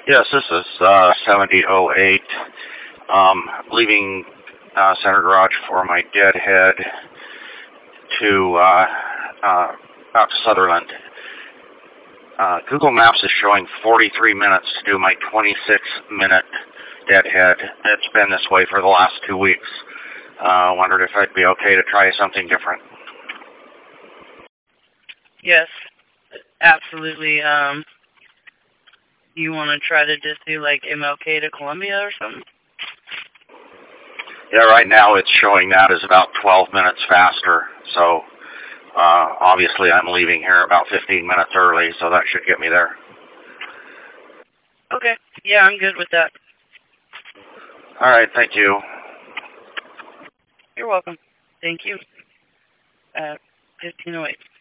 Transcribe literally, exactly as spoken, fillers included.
Yes, this is uh, seventy oh eight. Um, leaving uh, Center Garage for my deadhead to uh, uh, out to Sutherland. Uh, Google Maps is showing forty-three minutes to do my twenty-six minute deadhead. It's been this way for the last two weeks. I uh, wondered if I'd be okay to try something different. Yes, absolutely. Um, you want to try to just do like M L K to Columbia or something? Yeah, right now it's showing that as about twelve minutes faster. So uh, obviously I'm leaving here about fifteen minutes early, so that should get me there. Okay. Yeah, I'm good with that. All right, thank you. You're welcome. Thank you. Uh, fifteen oh eight.